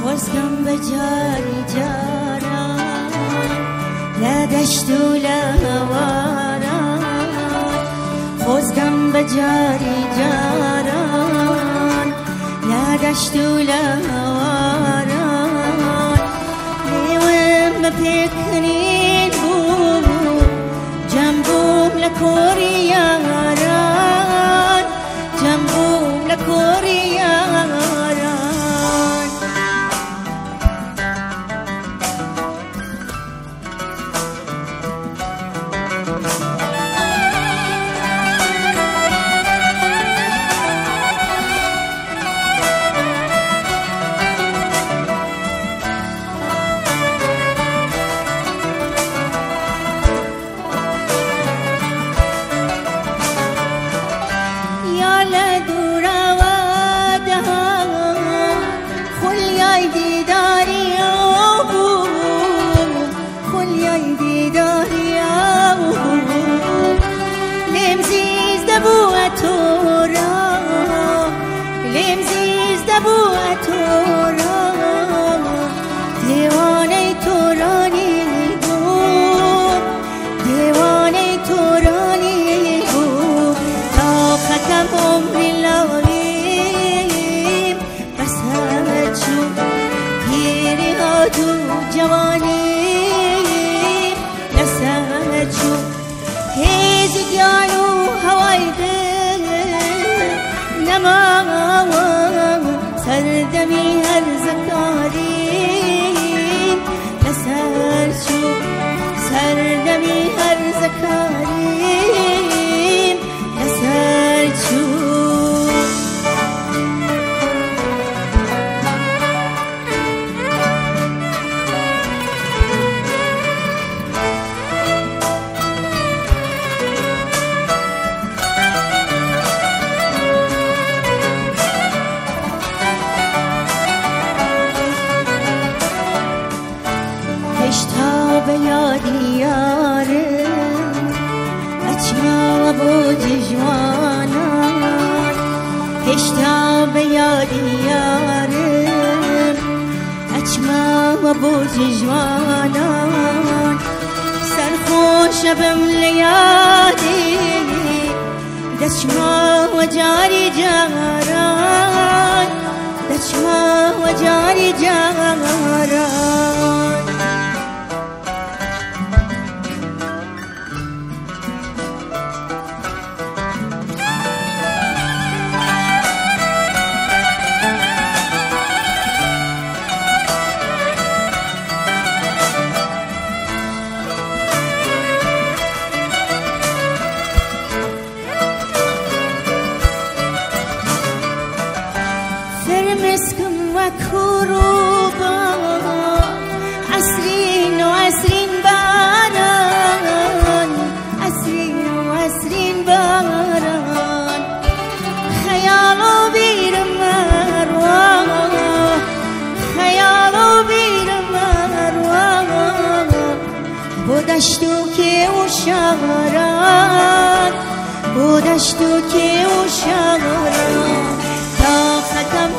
خۆزگەم بە جاری جاران لە دەشت و لە هەواران خۆزگەم بە جاری جاران لە دەشت و لە هەواران لێوم بە پێکەنین بوو جەم بووم لە کۆری یاران جەم بووم لە کۆری یاران سردمي هرزكاري لسر شو سردمي هرزكاري لسر شو هشتا به یادی یارم اچما بو جوانان هشتا به یادی یارم اچما بو جوانان سرخوش بم لیادی دچما و جاری جاران دچما و جاری جاران مسكم وكروبا عسرين وعسرين باران عسرين وعسرين باران خيالو بير مروان خيالو بير مروان بودشتو که وشاران بودشتو که وشاران تا ختم